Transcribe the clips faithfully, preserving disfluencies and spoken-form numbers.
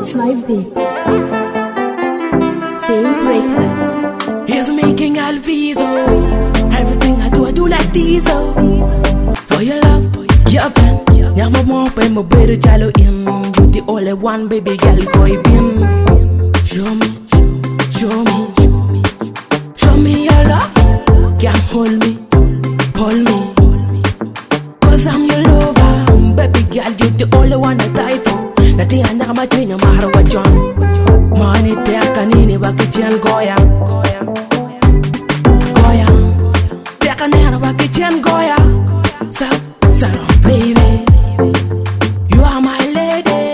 It's Live Beats. Same Records. He's making Alviso. Everything I do, I do like this. Oh. For your love, your pen. Now my mom pay my better jalo in. You the only one, baby girl, go in. Show me, show me, show me, show me your love. Can't hold me, hold me. Cause I'm your lover, baby girl, you the only one I die for. Nothing I never do, no matter what you want. Money, there, canini, wakichian, goya. Goya. There, canina, wakichian, goya. So, so, baby. You are my lady.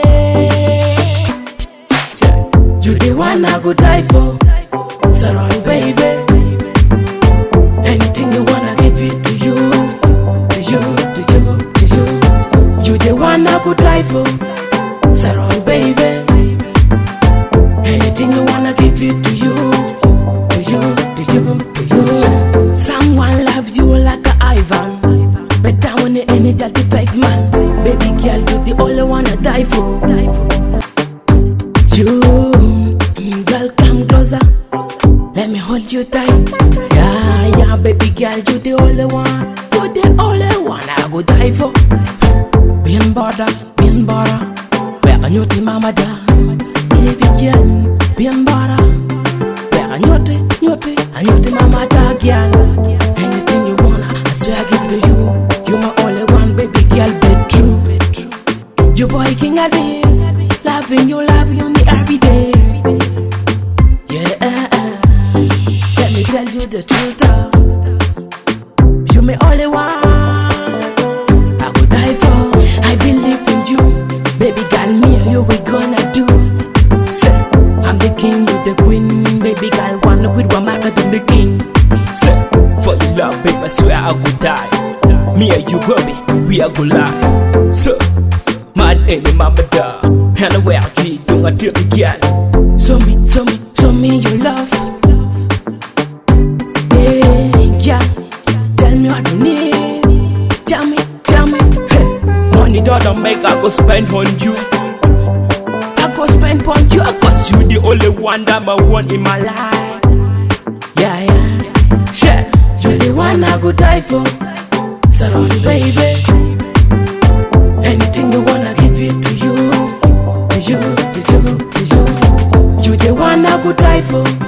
You the one I could die for. Surround, baby. Anything you wanna give it to you. To you, to you, to you. You the one I could die for. Surround, baby. Anything you wanna give it to you. To you, to you, to you. Someone loves you like a Ivan. But down when the any that the fake man. Baby girl, you the only one I die for. You, girl, come closer. Let me hold you tight. Yeah, yeah, baby girl, you the only one. You the only one I go die for. Bien border, bien border. Where can you take mama down? Baby girl, bien border. Where can you take, you take, and you take mama down, girl. Anything you wanna, I swear I give to you. You my only one, baby girl, be true. You boy king of this, loving you, love you the every day. Yeah, let me tell you the truth. Uh. You my only one, I could die for. I believe in you, baby girl. Me and you we gonna do. Say, I'm the king, you the queen, baby girl. Wanna quit one market in the king. Say, for your love, baby, I swear I could die. Me and you, baby, we are gonna lie. So, man, any mama da, and the way I treat you, I do it again. Show me, show me, show me your love. Hey, yeah, tell me what you need. Tell me, tell me. Hey, money don't make I go spend on you. I go spend on you, cause you the only one that I want in my life. Yeah, yeah, share. You the one I go die for. Surround, baby. Anything you wanna give it to you. To you, to you, to you. You the one I go die for.